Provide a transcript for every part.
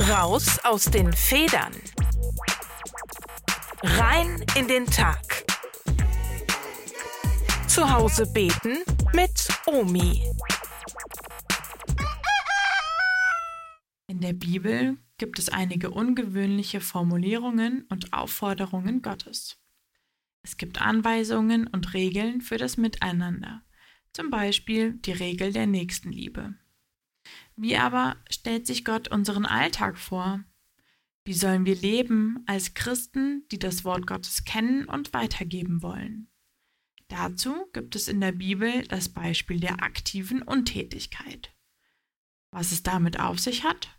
Raus aus den Federn. Rein in den Tag. Zu Hause beten mit Omi. In der Bibel gibt es einige ungewöhnliche Formulierungen und Aufforderungen Gottes. Es gibt Anweisungen und Regeln für das Miteinander, zum Beispiel die Regel der Nächstenliebe. Wie aber stellt sich Gott unseren Alltag vor? Wie sollen wir leben als Christen, die das Wort Gottes kennen und weitergeben wollen? Dazu gibt es in der Bibel das Beispiel der aktiven Untätigkeit. Was es damit auf sich hat?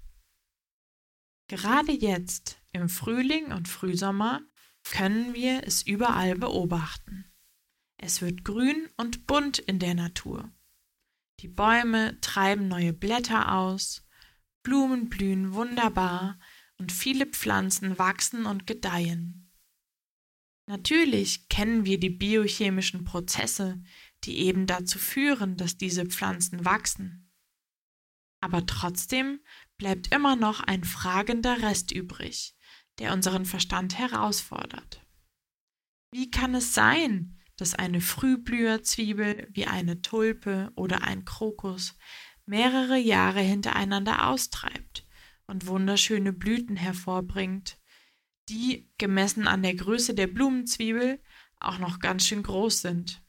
Gerade jetzt, im Frühling und Frühsommer, können wir es überall beobachten. Es wird grün und bunt in der Natur. Die Bäume treiben neue Blätter aus, Blumen blühen wunderbar und viele Pflanzen wachsen und gedeihen. Natürlich kennen wir die biochemischen Prozesse, die eben dazu führen, dass diese Pflanzen wachsen. Aber trotzdem bleibt immer noch ein fragender Rest übrig, der unseren Verstand herausfordert. Wie kann es sein, dass eine Frühblüherzwiebel wie eine Tulpe oder ein Krokus mehrere Jahre hintereinander austreibt und wunderschöne Blüten hervorbringt, die, gemessen an der Größe der Blumenzwiebel, auch noch ganz schön groß sind?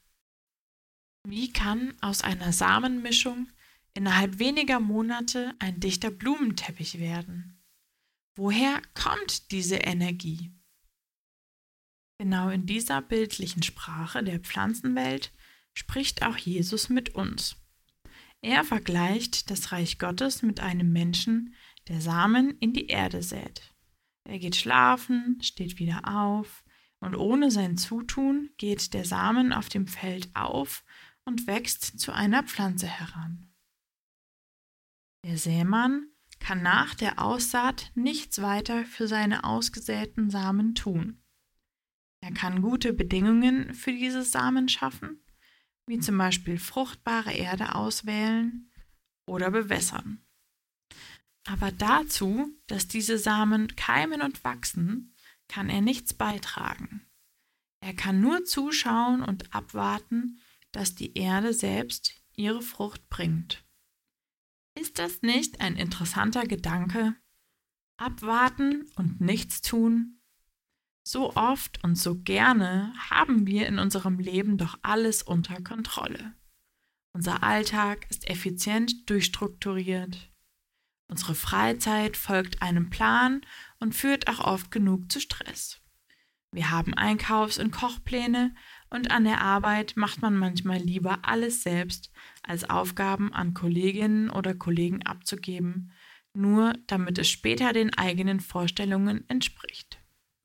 Wie kann aus einer Samenmischung innerhalb weniger Monate ein dichter Blumenteppich werden? Woher kommt diese Energie? Genau in dieser bildlichen Sprache der Pflanzenwelt spricht auch Jesus mit uns. Er vergleicht das Reich Gottes mit einem Menschen, der Samen in die Erde sät. Er geht schlafen, steht wieder auf und ohne sein Zutun geht der Samen auf dem Feld auf und wächst zu einer Pflanze heran. Der Sämann kann nach der Aussaat nichts weiter für seine ausgesäten Samen tun. Er kann gute Bedingungen für diese Samen schaffen, wie zum Beispiel fruchtbare Erde auswählen oder bewässern. Aber dazu, dass diese Samen keimen und wachsen, kann er nichts beitragen. Er kann nur zuschauen und abwarten, dass die Erde selbst ihre Frucht bringt. Ist das nicht ein interessanter Gedanke? Abwarten und nichts tun? So oft und so gerne haben wir in unserem Leben doch alles unter Kontrolle. Unser Alltag ist effizient durchstrukturiert. Unsere Freizeit folgt einem Plan und führt auch oft genug zu Stress. Wir haben Einkaufs- und Kochpläne und an der Arbeit macht man manchmal lieber alles selbst, als Aufgaben an Kolleginnen oder Kollegen abzugeben, nur damit es später den eigenen Vorstellungen entspricht.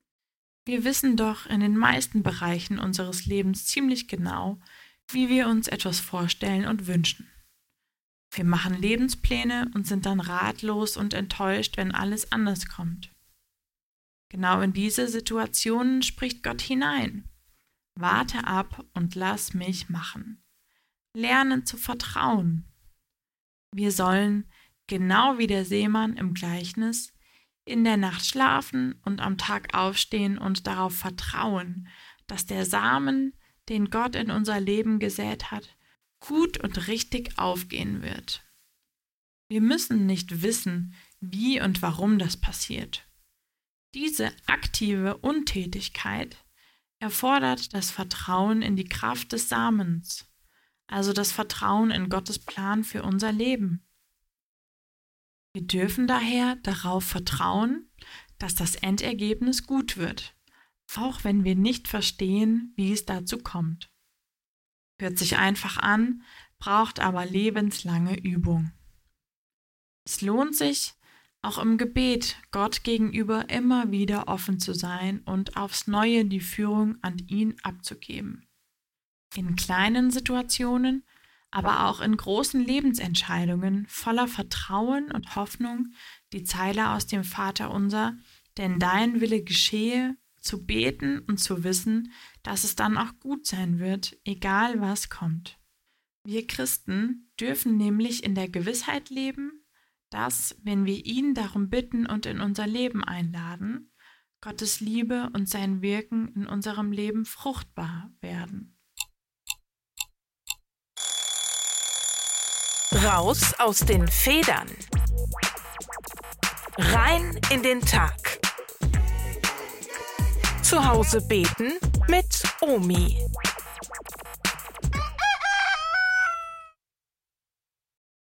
Wir wissen doch in den meisten Bereichen unseres Lebens ziemlich genau, wie wir uns etwas vorstellen und wünschen. Wir machen Lebenspläne und sind dann ratlos und enttäuscht, wenn alles anders kommt. Genau in diese Situationen spricht Gott hinein. Warte ab und lass mich machen. Lerne zu vertrauen. Wir sollen, genau wie der Seemann im Gleichnis, in der Nacht schlafen und am Tag aufstehen und darauf vertrauen, dass der Samen, den Gott in unser Leben gesät hat, gut und richtig aufgehen wird. Wir müssen nicht wissen, wie und warum das passiert. Diese aktive Untätigkeit erfordert das Vertrauen in die Kraft des Samens, also das Vertrauen in Gottes Plan für unser Leben. Wir dürfen daher darauf vertrauen, dass das Endergebnis gut wird, auch wenn wir nicht verstehen, wie es dazu kommt. Hört sich einfach an, braucht aber lebenslange Übung. Es lohnt sich, auch im Gebet Gott gegenüber immer wieder offen zu sein und aufs Neue die Führung an ihn abzugeben. In kleinen Situationen, aber auch in großen Lebensentscheidungen voller Vertrauen und Hoffnung die Zeile aus dem Vaterunser, denn dein Wille geschehe, zu beten und zu wissen, dass es dann auch gut sein wird, egal was kommt. Wir Christen dürfen nämlich in der Gewissheit leben, dass, wenn wir ihn darum bitten und in unser Leben einladen, Gottes Liebe und sein Wirken in unserem Leben fruchtbar werden. Raus aus den Federn. Rein in den Tag. Zu Hause beten mit Omi.